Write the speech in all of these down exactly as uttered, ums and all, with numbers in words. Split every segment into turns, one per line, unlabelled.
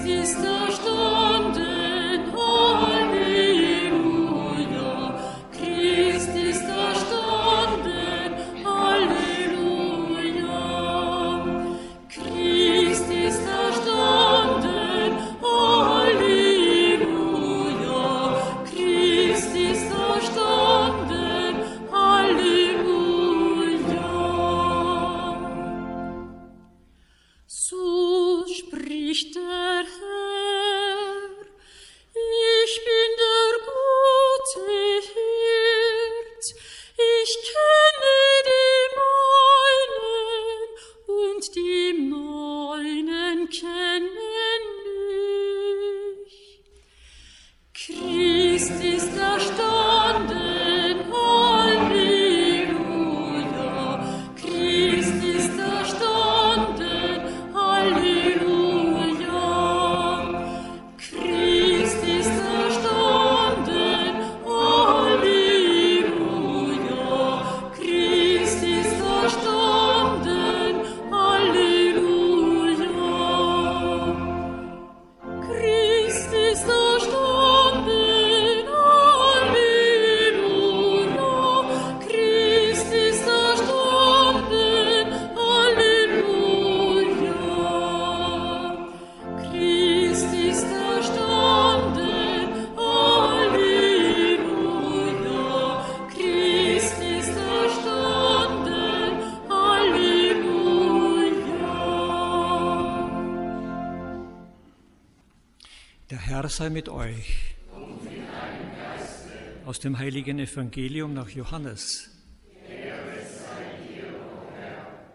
Herr sei mit euch. Und mit deinem Geiste. Aus dem heiligen Evangelium nach Johannes.
Ehre sei dir, o Herr.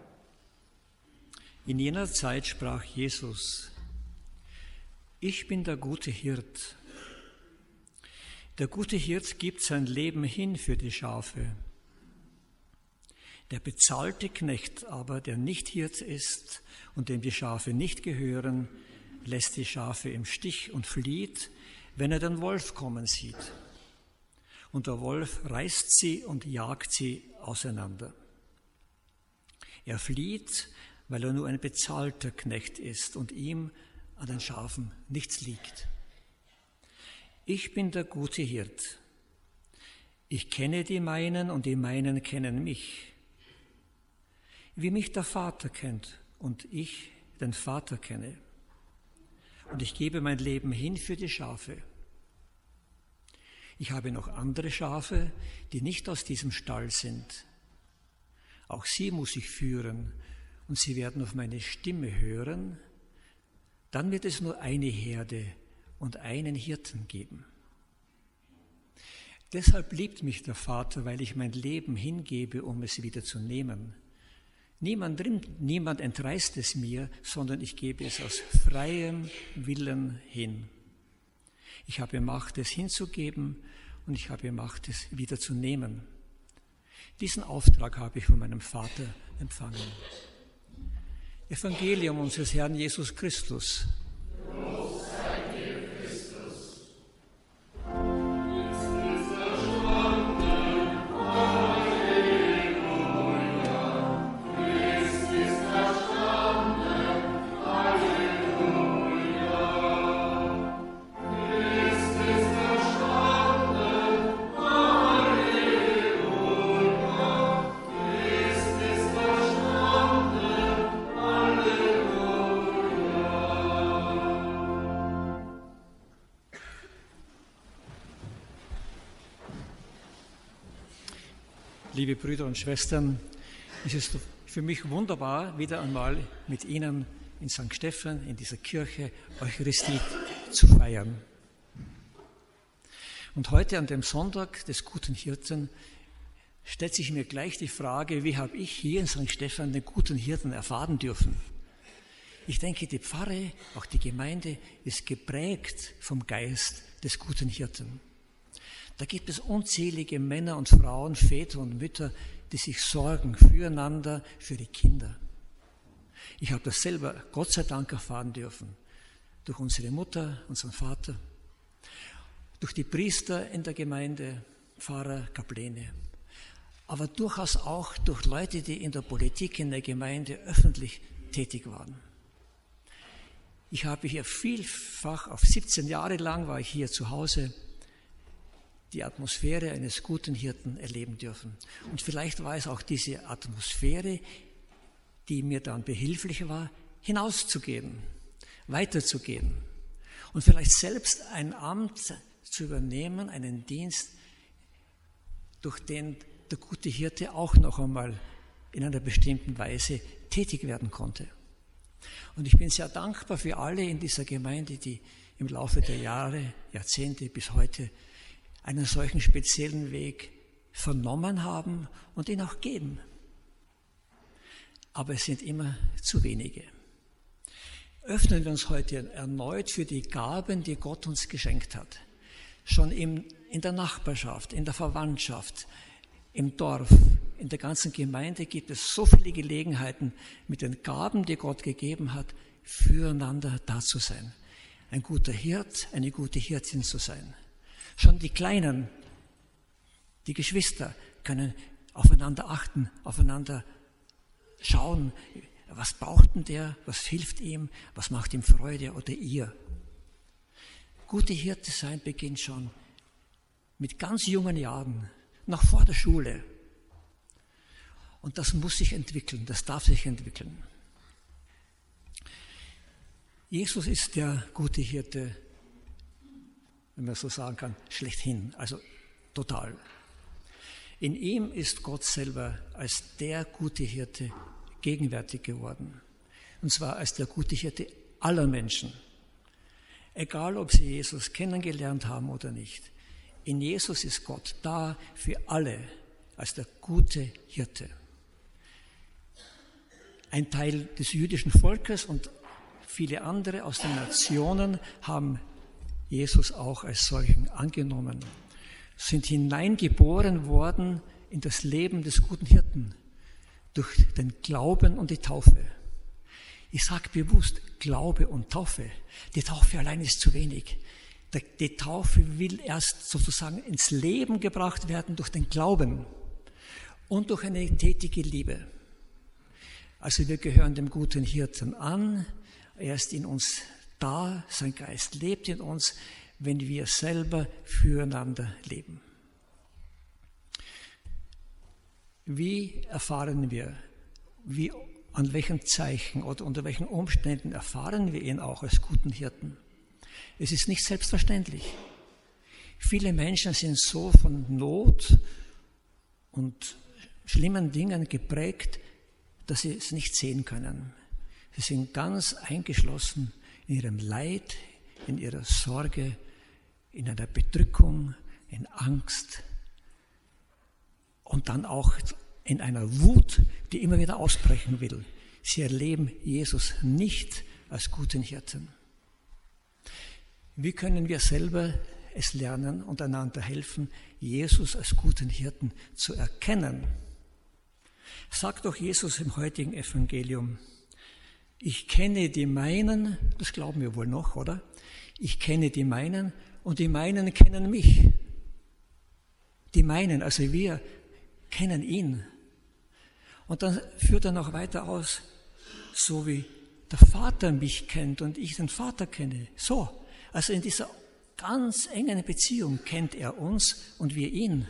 In jener Zeit sprach Jesus: Ich bin der gute Hirt. Der gute Hirt gibt sein Leben hin für die Schafe. Der bezahlte Knecht aber, der nicht Hirt ist und dem die Schafe nicht gehören, lässt die Schafe im Stich und flieht, wenn er den Wolf kommen sieht. Und der Wolf reißt sie und jagt sie auseinander. Er flieht, weil er nur ein bezahlter Knecht ist und ihm an den Schafen nichts liegt. Ich bin der gute Hirt. Ich kenne die meinen und die meinen kennen mich. Wie mich der Vater kennt und ich den Vater kenne. Und ich gebe mein Leben hin für die Schafe. Ich habe noch andere Schafe, die nicht aus diesem Stall sind. Auch sie muss ich führen, und sie werden auf meine Stimme hören. Dann wird es nur eine Herde und einen Hirten geben. Deshalb liebt mich der Vater, weil ich mein Leben hingebe, um es wieder zu nehmen. Niemand, niemand entreißt es mir, sondern ich gebe es aus freiem Willen hin. Ich habe Macht, es hinzugeben, und ich habe Macht, es wieder zu nehmen. Diesen Auftrag habe ich von meinem Vater empfangen. Evangelium unseres Herrn Jesus Christus.
Lob sei dir, Christus.
Liebe Brüder und Schwestern, es ist für mich wunderbar, wieder einmal mit Ihnen in Sankt Stephan, in dieser Kirche, Eucharistie zu feiern. Und heute an dem Sonntag des guten Hirten stellt sich mir gleich die Frage, wie habe ich hier in Sankt Stephan den guten Hirten erfahren dürfen? Ich denke, die Pfarre, auch die Gemeinde, ist geprägt vom Geist des guten Hirten. Da gibt es unzählige Männer und Frauen, Väter und Mütter, die sich sorgen füreinander, für die Kinder. Ich habe das selber, Gott sei Dank, erfahren dürfen. Durch unsere Mutter, unseren Vater, durch die Priester in der Gemeinde, Pfarrer, Kapläne, aber durchaus auch durch Leute, die in der Politik, in der Gemeinde öffentlich tätig waren. Ich habe hier vielfach, auf siebzehn Jahre lang war ich hier zu Hause, die Atmosphäre eines guten Hirten erleben dürfen. Und vielleicht war es auch diese Atmosphäre, die mir dann behilflich war, hinauszugehen, weiterzugehen und vielleicht selbst ein Amt zu übernehmen, einen Dienst, durch den der gute Hirte auch noch einmal in einer bestimmten Weise tätig werden konnte. Und ich bin sehr dankbar für alle in dieser Gemeinde, die im Laufe der Jahre, Jahrzehnte bis heute einen solchen speziellen Weg vernommen haben und ihn auch gehen. Aber es sind immer zu wenige. Öffnen wir uns heute erneut für die Gaben, die Gott uns geschenkt hat. Schon im, in der Nachbarschaft, in der Verwandtschaft, im Dorf, in der ganzen Gemeinde gibt es so viele Gelegenheiten, mit den Gaben, die Gott gegeben hat, füreinander da zu sein. Ein guter Hirt, eine gute Hirtin zu sein. Schon die Kleinen, die Geschwister können aufeinander achten, aufeinander schauen, was braucht denn der, was hilft ihm, was macht ihm Freude oder ihr. Gute Hirte sein beginnt schon mit ganz jungen Jahren, noch vor der Schule. Und das muss sich entwickeln, das darf sich entwickeln. Jesus ist der gute Hirte, wenn man so sagen kann, schlechthin, also total. In ihm ist Gott selber als der gute Hirte gegenwärtig geworden. Und zwar als der gute Hirte aller Menschen. Egal, ob sie Jesus kennengelernt haben oder nicht. In Jesus ist Gott da für alle als der gute Hirte. Ein Teil des jüdischen Volkes und viele andere aus den Nationen haben Jesus auch als solchen angenommen, sind hineingeboren worden in das Leben des guten Hirten durch den Glauben und die Taufe. Ich sage bewusst Glaube und Taufe. Die Taufe allein ist zu wenig. Die Taufe will erst sozusagen ins Leben gebracht werden durch den Glauben und durch eine tätige Liebe. Also wir gehören dem guten Hirten an. Er ist in uns da, sein Geist lebt in uns, wenn wir selber füreinander leben. Wie erfahren wir, wie, an welchen Zeichen oder unter welchen Umständen erfahren wir ihn auch als guten Hirten? Es ist nicht selbstverständlich. Viele Menschen sind so von Not und schlimmen Dingen geprägt, dass sie es nicht sehen können. Sie sind ganz eingeschlossen in ihrem Leid, in ihrer Sorge, in einer Bedrückung, in Angst und dann auch in einer Wut, die immer wieder ausbrechen will. Sie erleben Jesus nicht als guten Hirten. Wie können wir selber es lernen und einander helfen, Jesus als guten Hirten zu erkennen? Sagt doch Jesus im heutigen Evangelium: Ich kenne die meinen, das glauben wir wohl noch, oder? Ich kenne die meinen und die meinen kennen mich. Die meinen, also wir, kennen ihn. Und dann führt er noch weiter aus, so wie der Vater mich kennt und ich den Vater kenne. So, also in dieser ganz engen Beziehung kennt er uns und wir ihn.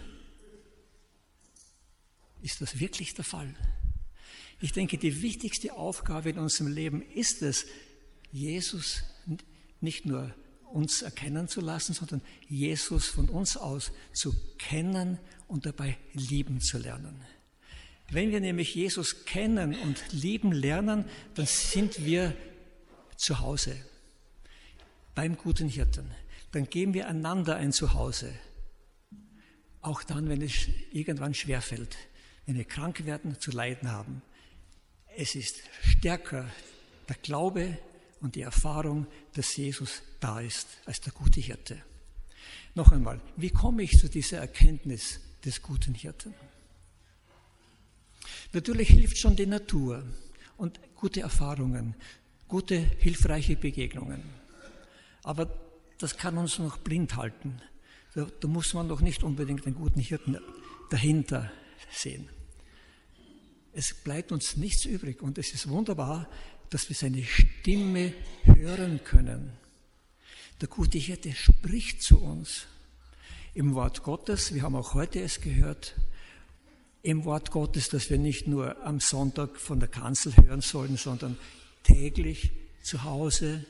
Ist das wirklich der Fall? Ich denke, die wichtigste Aufgabe in unserem Leben ist es, Jesus nicht nur uns erkennen zu lassen, sondern Jesus von uns aus zu kennen und dabei lieben zu lernen. Wenn wir nämlich Jesus kennen und lieben lernen, dann sind wir zu Hause beim guten Hirten. Dann geben wir einander ein Zuhause. Auch dann, wenn es irgendwann schwerfällt, wenn wir krank werden, zu leiden haben. Es ist stärker der Glaube und die Erfahrung, dass Jesus da ist als der gute Hirte. Noch einmal, wie komme ich zu dieser Erkenntnis des guten Hirten? Natürlich hilft schon die Natur und gute Erfahrungen, gute, hilfreiche Begegnungen. Aber das kann uns noch blind halten. Da, da muss man doch nicht unbedingt den guten Hirten dahinter sehen. Es bleibt uns nichts übrig und es ist wunderbar, dass wir seine Stimme hören können. Der gute Hirte spricht zu uns. Im Wort Gottes, wir haben auch heute es gehört, im Wort Gottes, dass wir nicht nur am Sonntag von der Kanzel hören sollen, sondern täglich zu Hause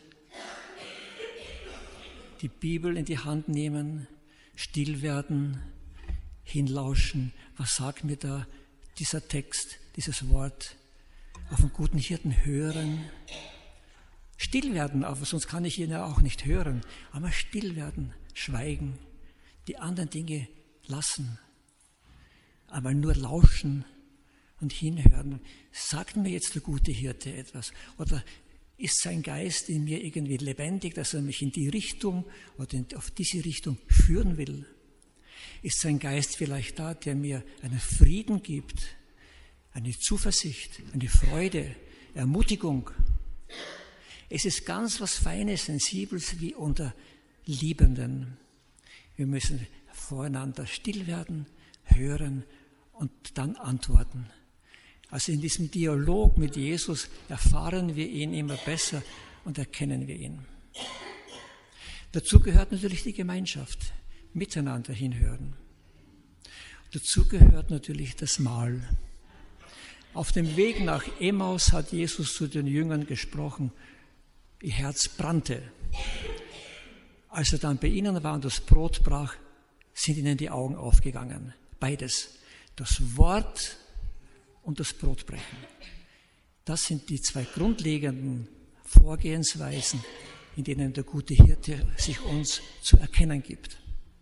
die Bibel in die Hand nehmen, still werden, hinlauschen. Was sagt mir da dieser Text, dieses Wort? Auf den guten Hirten hören. Still werden, aber sonst kann ich ihn ja auch nicht hören. Aber still werden, schweigen, die anderen Dinge lassen. Aber nur lauschen und hinhören. Sagt mir jetzt der gute Hirte etwas? Oder ist sein Geist in mir irgendwie lebendig, dass er mich in die Richtung oder auf diese Richtung führen will? Ist sein Geist vielleicht da, der mir einen Frieden gibt, eine Zuversicht, eine Freude, Ermutigung? Es ist ganz was Feines, Sensibles wie unter Liebenden. Wir müssen voreinander still werden, hören und dann antworten. Also in diesem Dialog mit Jesus erfahren wir ihn immer besser und erkennen wir ihn. Dazu gehört natürlich die Gemeinschaft, miteinander hinhören. Dazu gehört natürlich das Mahl. Auf dem Weg nach Emmaus hat Jesus zu den Jüngern gesprochen, ihr Herz brannte. Als er dann bei ihnen war und das Brot brach, sind ihnen die Augen aufgegangen. Beides, das Wort und das Brotbrechen. Das sind die zwei grundlegenden Vorgehensweisen, in denen der gute Hirte sich uns zu erkennen gibt.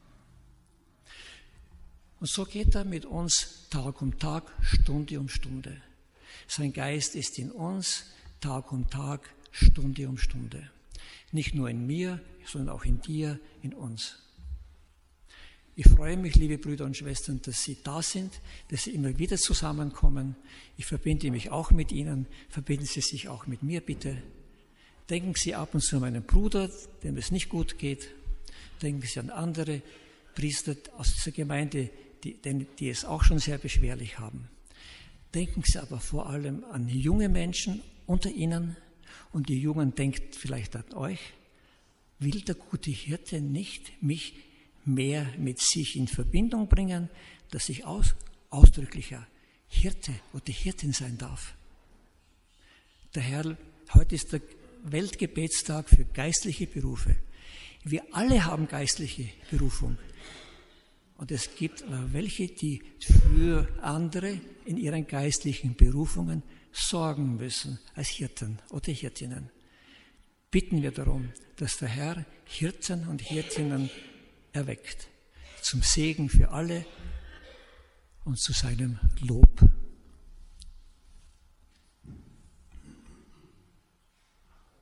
Und so geht er mit uns Tag um Tag, Stunde um Stunde. Sein Geist ist in uns Tag um Tag, Stunde um Stunde. Nicht nur in mir, sondern auch in dir, in uns. Ich freue mich, liebe Brüder und Schwestern, dass Sie da sind, dass Sie immer wieder zusammenkommen. Ich verbinde mich auch mit Ihnen. Verbinden Sie sich auch mit mir, bitte. Denken Sie ab und zu an meinen Bruder, dem es nicht gut geht. Denken Sie an andere Priester aus dieser Gemeinde, die, die es auch schon sehr beschwerlich haben. Denken Sie aber vor allem an junge Menschen unter Ihnen. Und die Jungen denkt vielleicht an euch. Will der gute Hirte nicht mich mehr mit sich in Verbindung bringen, dass ich aus, ausdrücklicher Hirte oder Hirtin sein darf? Der Herr, heute ist der Weltgebetstag für geistliche Berufe. Wir alle haben geistliche Berufung. Und es gibt welche, die für andere in ihren geistlichen Berufungen sorgen müssen, als Hirten oder Hirtinnen. Bitten wir darum, dass der Herr Hirten und Hirtinnen erweckt, zum Segen für alle und zu seinem Lob